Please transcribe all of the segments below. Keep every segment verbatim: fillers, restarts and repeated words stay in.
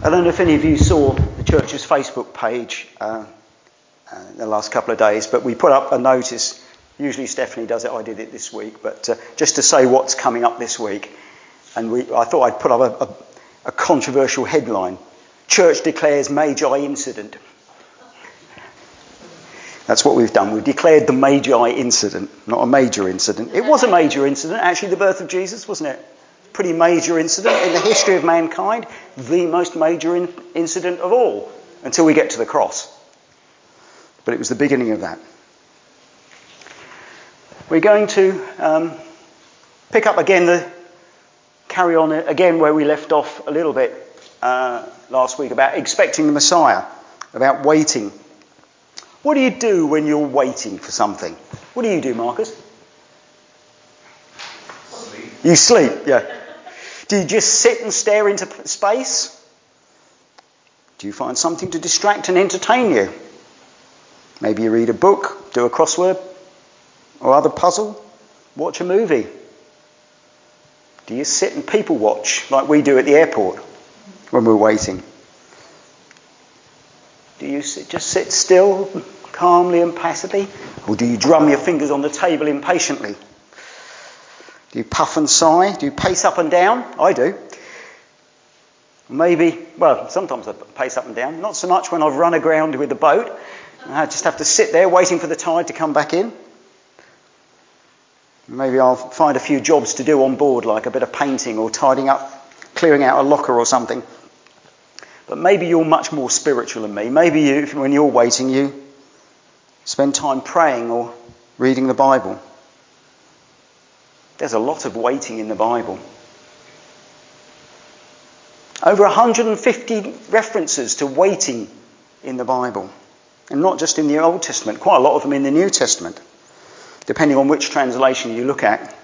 I don't know if any of you saw the church's Facebook page uh, uh, in the last couple of days, but we put up a notice. Usually Stephanie does it, I did it this week, but uh, just to say what's coming up this week. And we, I thought I'd put up a, a, a controversial headline. Church declares Magi incident. That's what we've done. We've declared the Magi incident, not a major incident. It was a major incident, actually, the birth of Jesus, wasn't it? Pretty major incident in the history of mankind. The most major in- incident of all, until we get to the cross. But it was the beginning of that. We're going to um, pick up again, the carry on again where we left off a little bit uh, last week about expecting the Messiah, about waiting. What do you do when you're waiting for something? What do you do, Marcus? Sleep. You sleep, yeah. Do you just sit and stare into space? Do you find something to distract and entertain you? Maybe you read a book, do a crossword or other puzzle, watch a movie. Do you sit and people watch like we do at the airport when we're waiting? Do you sit, just sit still, calmly and passively? Or do you drum your fingers on the table impatiently? Do you puff and sigh? Do you pace up and down? I do. Maybe, well, sometimes I pace up and down. Not so much when I've run aground with the boat. I just have to sit there waiting for the tide to come back in. Maybe I'll find a few jobs to do on board, like a bit of painting or tidying up, clearing out a locker or something. But maybe you're much more spiritual than me. Maybe you, when you're waiting, you spend time praying or reading the Bible. There's a lot of waiting in the Bible. Over one hundred fifty references to waiting in the Bible. And not just in the Old Testament, quite a lot of them in the New Testament, depending on which translation you look at.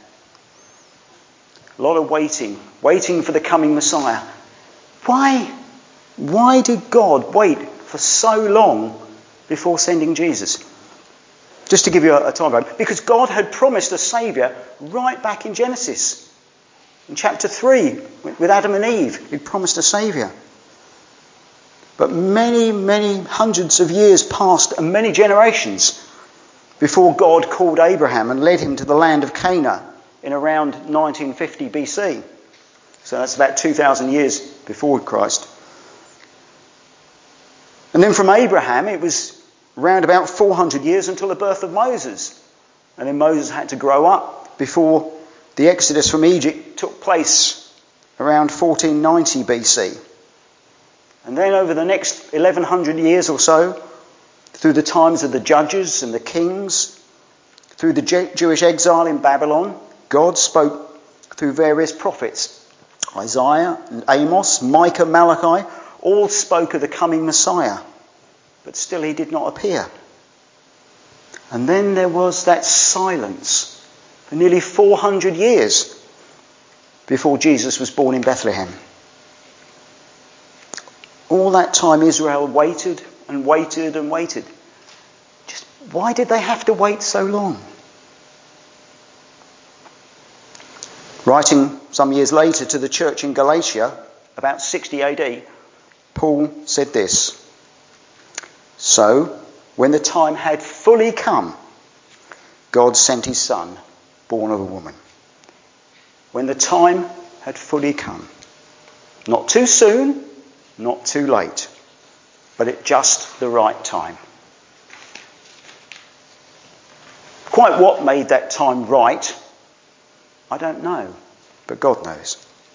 A lot of waiting, waiting for the coming Messiah. Why, why did God wait for so long before sending Jesus? Just to give you a, a time frame, because God had promised a Saviour right back in Genesis. In chapter three, with Adam and Eve, he promised a Saviour. But many, many hundreds of years passed and many generations before God called Abraham and led him to the land of Canaan in around nineteen fifty B C. So that's about two thousand years before Christ. And then from Abraham, it was around about four hundred years until the birth of Moses. And then Moses had to grow up before the exodus from Egypt took place around fourteen ninety B C. And then over the next eleven hundred years or so, through the times of the judges and the kings, through the Je- Jewish exile in Babylon, God spoke through various prophets. Isaiah and Amos, Micah, Malachi, all spoke of the coming Messiah. But still he did not appear. And then there was that silence for nearly four hundred years before Jesus was born in Bethlehem. All that time Israel waited and waited and waited. Just why did they have to wait so long? Writing some years later to the church in Galatia, about sixty A D, Paul said this: "So, when the time had fully come, God sent his Son, born of a woman." When the time had fully come. Not too soon, not too late, but at just the right time. Quite what made that time right, I don't know, but God knows.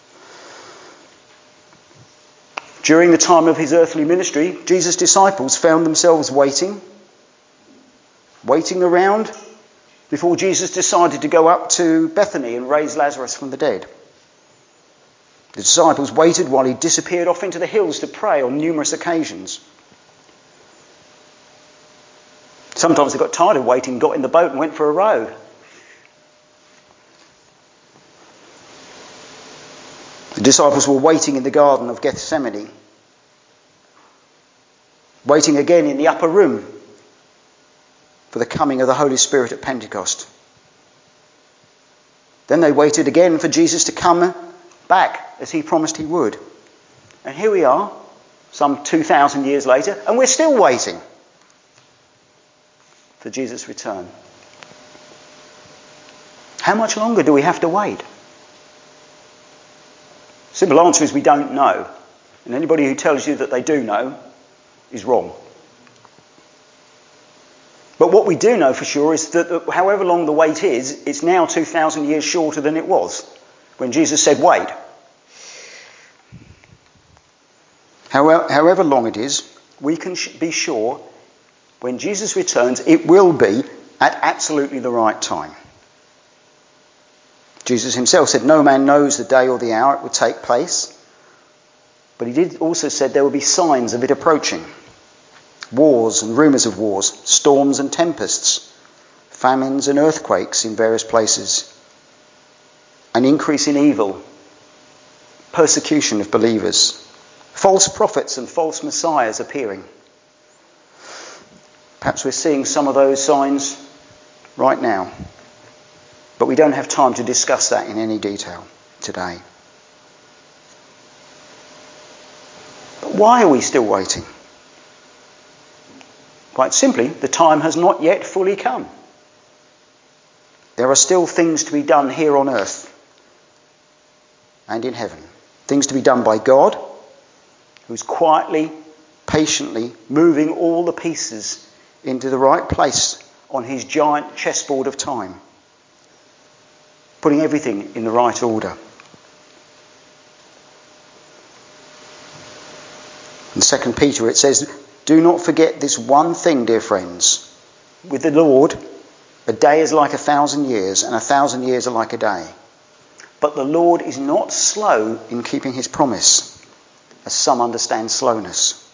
During the time of his earthly ministry, Jesus' disciples found themselves waiting, waiting around before Jesus decided to go up to Bethany and raise Lazarus from the dead. The disciples waited while he disappeared off into the hills to pray on numerous occasions. Sometimes they got tired of waiting, got in the boat and went for a row. The disciples were waiting in the Garden of Gethsemane, waiting again in the upper room for the coming of the Holy Spirit at Pentecost. Then they waited again for Jesus to come back as he promised he would. And here we are, some two thousand years later, and we're still waiting for Jesus' return. How much longer do we have to wait? Simple answer is we don't know. And anybody who tells you that they do know is wrong. But what we do know for sure is that however long the wait is, it's now two thousand years shorter than it was when Jesus said wait. However, however long it is, we can be sure when Jesus returns, it will be at absolutely the right time. Jesus himself said, no man knows the day or the hour it will take place. But he did also said there will be signs of it approaching. Wars and rumours of wars, storms and tempests, famines and earthquakes in various places, an increase in evil, persecution of believers, false prophets and false messiahs appearing. Perhaps we're seeing some of those signs right now. But we don't have time to discuss that in any detail today. But why are we still waiting? Quite simply, the time has not yet fully come. There are still things to be done here on earth and in heaven. Things to be done by God, who's quietly, patiently moving all the pieces into the right place on his giant chessboard of time. Putting everything in the right order. In Second Peter it says, do not forget this one thing, dear friends. With the Lord, a day is like a thousand years, and a thousand years are like a day. But the Lord is not slow in keeping his promise, as some understand slowness.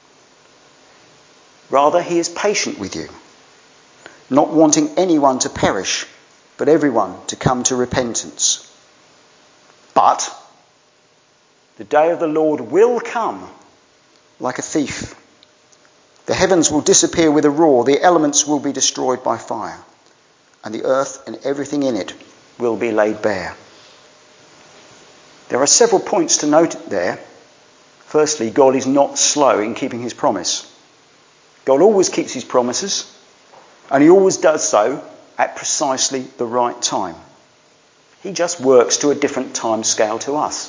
Rather, he is patient with you, not wanting anyone to perish, but everyone to come to repentance. But the day of the Lord will come like a thief. The heavens will disappear with a roar, the elements will be destroyed by fire, and the earth and everything in it will be laid bare. There are several points to note there. Firstly, God is not slow in keeping his promise. God always keeps his promises, and he always does so at precisely the right time. He just works to a different time scale to us.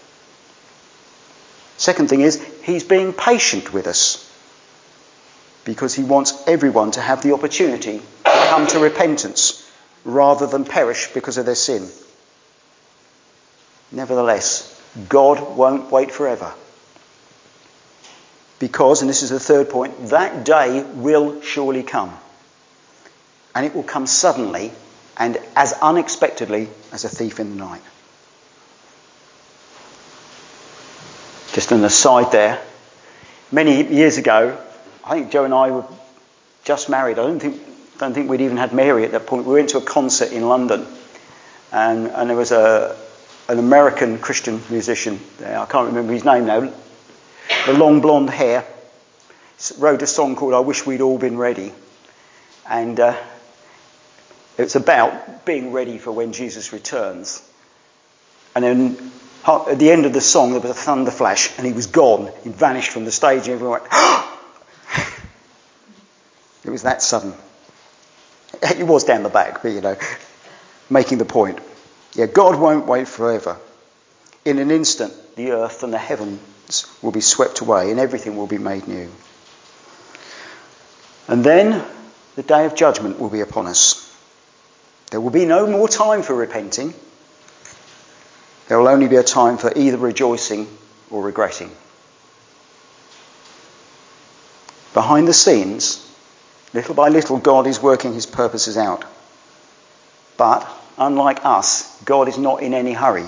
Second thing is, he's being patient with us because he wants everyone to have the opportunity to come to repentance rather than perish because of their sin. Nevertheless, God won't wait forever. Because, and this is the third point, that day will surely come. And it will come suddenly and as unexpectedly as a thief in the night. Just an aside there. Many years ago, I think Joe and I were just married. I don't think don't think we'd even had Mary at that point. We went to a concert in London. And, and there was a an American Christian musician there. I can't remember his name now. The long blonde hair. Wrote a song called I Wish We'd All Been Ready. And uh, it's about being ready for when Jesus returns. And then at the end of the song, there was a thunder flash, and he was gone. He vanished from the stage, and everyone went, oh! It was that sudden. It was down the back, but you know, making the point. Yeah, God won't wait forever. In an instant, the earth and the heavens will be swept away, and everything will be made new. And then the day of judgment will be upon us. There will be no more time for repenting. There will only be a time for either rejoicing or regretting. Behind the scenes, little by little, God is working his purposes out. But, unlike us, God is not in any hurry.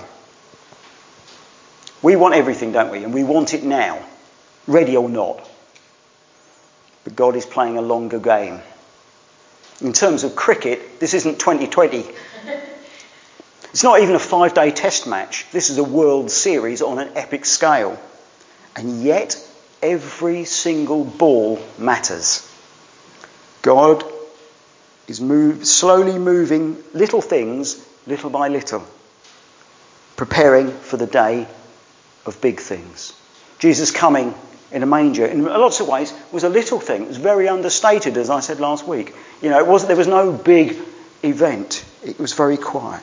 We want everything, don't we? And we want it now, ready or not. But God is playing a longer game. In terms of cricket, this isn't twenty twenty. It's not even a five-day test match. This is a World Series on an epic scale. And yet, every single ball matters. God is move, slowly moving little things, little by little, preparing for the day of big things. Jesus' coming in a manger, in lots of ways, was a little thing. It was very understated, as I said last week. You know, it wasn't, there was no big event. It was very quiet.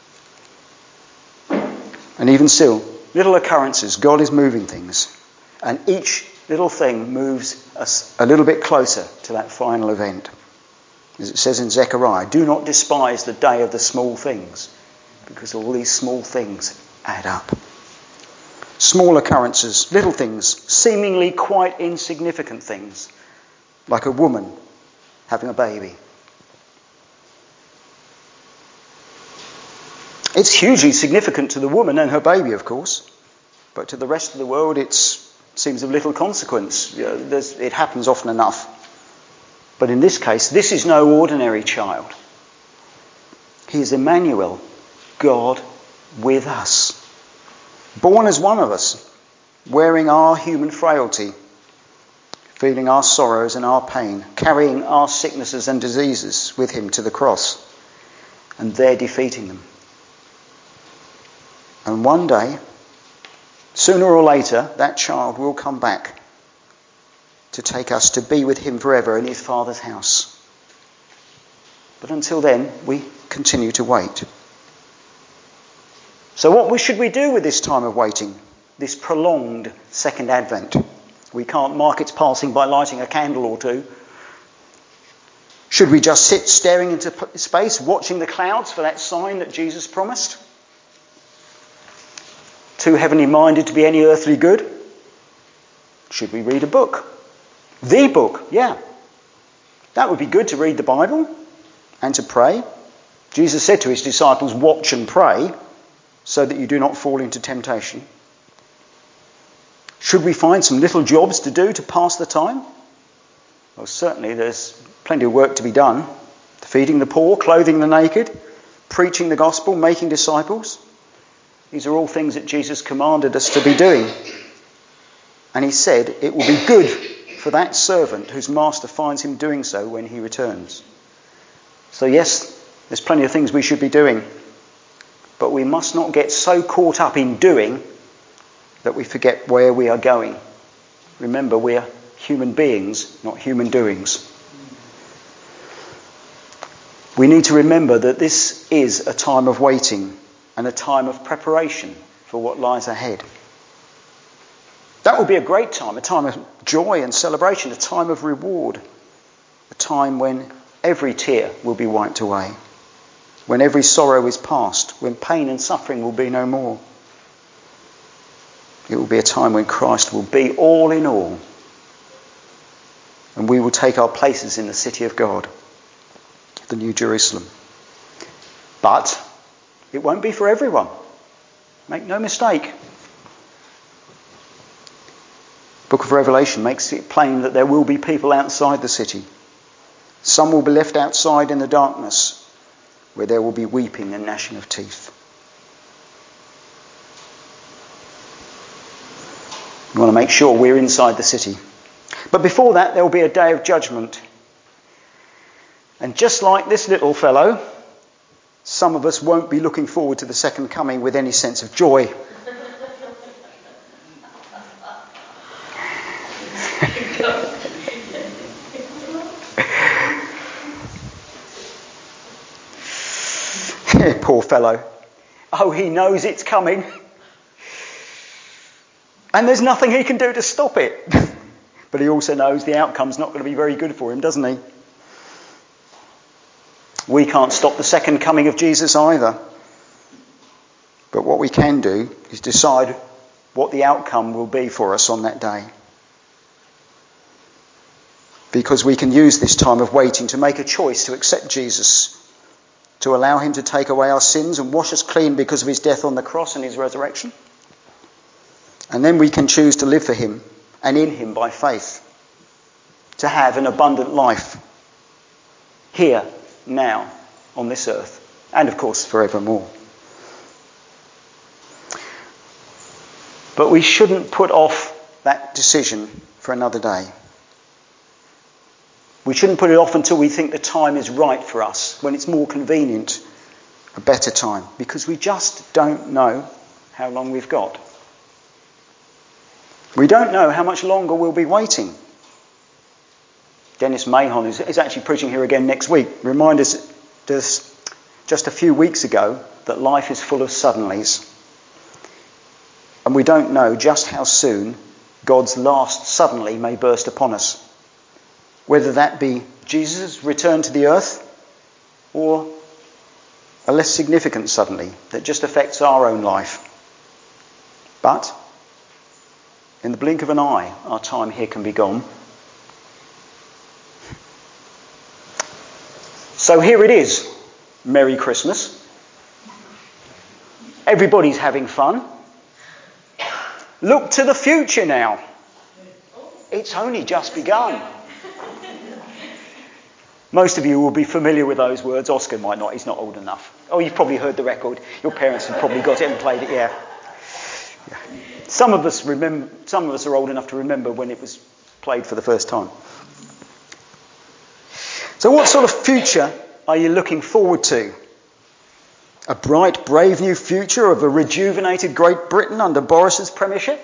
And even still, little occurrences. God is moving things. And each little thing moves us a little bit closer to that final event. As it says in Zechariah, do not despise the day of the small things, because all these small things add up. Small occurrences, little things, seemingly quite insignificant things, like a woman having a baby. It's hugely significant to the woman and her baby, of course, but to the rest of the world it seems of little consequence. You know, it happens often enough. But in this case, this is no ordinary child. He is Emmanuel, God with us. Born as one of us, wearing our human frailty, feeling our sorrows and our pain, carrying our sicknesses and diseases with him to the cross, and there defeating them. And one day, sooner or later, that child will come back to take us to be with him forever in his Father's house. But until then, we continue to wait. So what should we do with this time of waiting, this prolonged second advent? We can't mark its passing by lighting a candle or two. Should we just sit staring into space, watching the clouds for that sign that Jesus promised? Too heavenly minded to be any earthly good? Should we read a book? The book, yeah. That would be good, to read the Bible and to pray. Jesus said to his disciples, watch and pray so that you do not fall into temptation. Should we find some little jobs to do to pass the time? Well, certainly there's plenty of work to be done. Feeding the poor, clothing the naked, preaching the gospel, making disciples. These are all things that Jesus commanded us to be doing. And he said it will be good for that servant whose master finds him doing so when he returns. So yes, there's plenty of things we should be doing. But we must not get so caught up in doing that we forget where we are going. Remember, we are human beings, not human doings. We need to remember that this is a time of waiting and a time of preparation for what lies ahead. That will be a great time, a time of joy and celebration, a time of reward, a time when every tear will be wiped away, when every sorrow is past, when pain and suffering will be no more. It will be a time when Christ will be all in all, and we will take our places in the city of God, the New Jerusalem. But it won't be for everyone. Make no mistake. The book of Revelation makes it plain that there will be people outside the city. Some will be left outside in the darkness, where there will be weeping and gnashing of teeth. We want to make sure we're inside the city. But before that, there will be a day of judgment. And just like this little fellow, some of us won't be looking forward to the second coming with any sense of joy. Poor fellow. Oh, he knows it's coming. And there's nothing he can do to stop it. But he also knows the outcome's not going to be very good for him, doesn't he? We can't stop the second coming of Jesus either. But what we can do is decide what the outcome will be for us on that day. Because we can use this time of waiting to make a choice to accept Jesus, to allow him to take away our sins and wash us clean because of his death on the cross and his resurrection. And then we can choose to live for him and in him by faith, to have an abundant life here, now, on this earth, and of course forevermore. But we shouldn't put off that decision for another day. We shouldn't put it off until we think the time is right for us, when it's more convenient, a better time, because we just don't know how long we've got. We don't know how much longer we'll be waiting. Dennis Mahon is, is actually preaching here again next week. Reminded us just a few weeks ago that life is full of suddenlies. And we don't know just how soon God's last suddenly may burst upon us. Whether that be Jesus' return to the earth or a less significant suddenly that just affects our own life. But in the blink of an eye, our time here can be gone. So here it is. Merry Christmas. Everybody's having fun. Look to the future now. It's only just begun. Most of you will be familiar with those words. Oscar might not. He's not old enough. Oh, you've probably heard the record. Your parents have probably got it and played it. Yeah. yeah. Some of us remember. Some of us are old enough to remember when it was played for the first time. So, what sort of future are you looking forward to? A bright, brave new future of a rejuvenated Great Britain under Boris's premiership?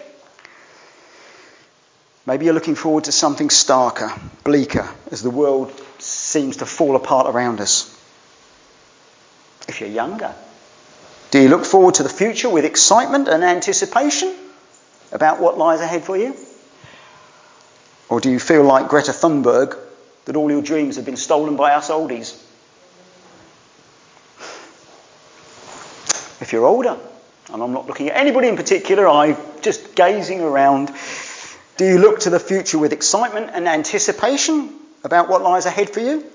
Maybe you're looking forward to something starker, bleaker, as the world seems to fall apart around us. If you're younger, do you look forward to the future with excitement and anticipation about what lies ahead for you? Or do you feel like Greta Thunberg, that all your dreams have been stolen by us oldies? If you're older, and I'm not looking at anybody in particular, I'm just gazing around, do you look to the future with excitement and anticipation about what lies ahead for you?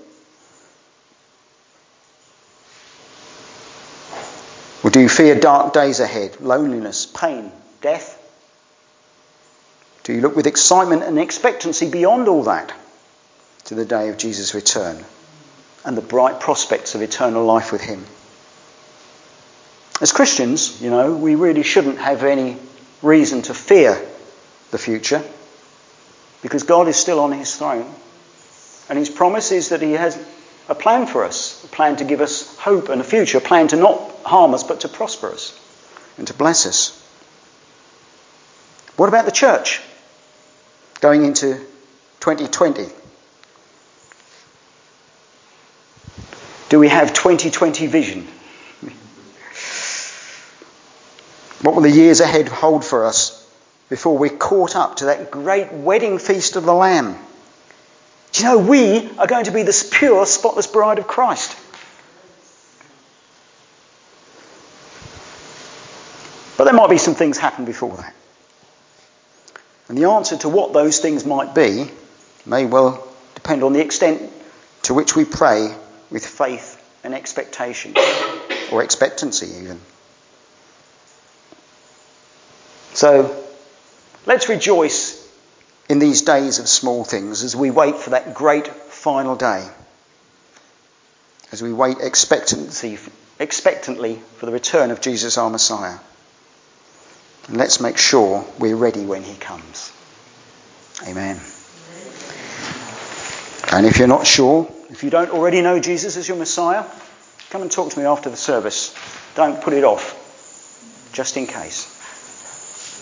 Or do you fear dark days ahead, loneliness, pain, death? Do you look with excitement and expectancy beyond all that to the day of Jesus' return and the bright prospects of eternal life with him? As Christians, you know, we really shouldn't have any reason to fear the future because God is still on his throne. And his promise is that he has a plan for us, a plan to give us hope and a future, a plan to not harm us but to prosper us and to bless us. What about the church going into twenty twenty? Do we have twenty twenty vision? What will the years ahead hold for us before we're caught up to that great wedding feast of the Lamb? Do you know, we are going to be the pure, spotless bride of Christ. But there might be some things happen before that. And the answer to what those things might be may well depend on the extent to which we pray with faith and expectation, or expectancy even. So, let's rejoice in these days of small things as we wait for that great final day. As we wait expectancy, expectantly for the return of Jesus our Messiah. And let's make sure we're ready when he comes. Amen. And if you're not sure, if you don't already know Jesus as your Messiah, come and talk to me after the service. Don't put it off, just in case.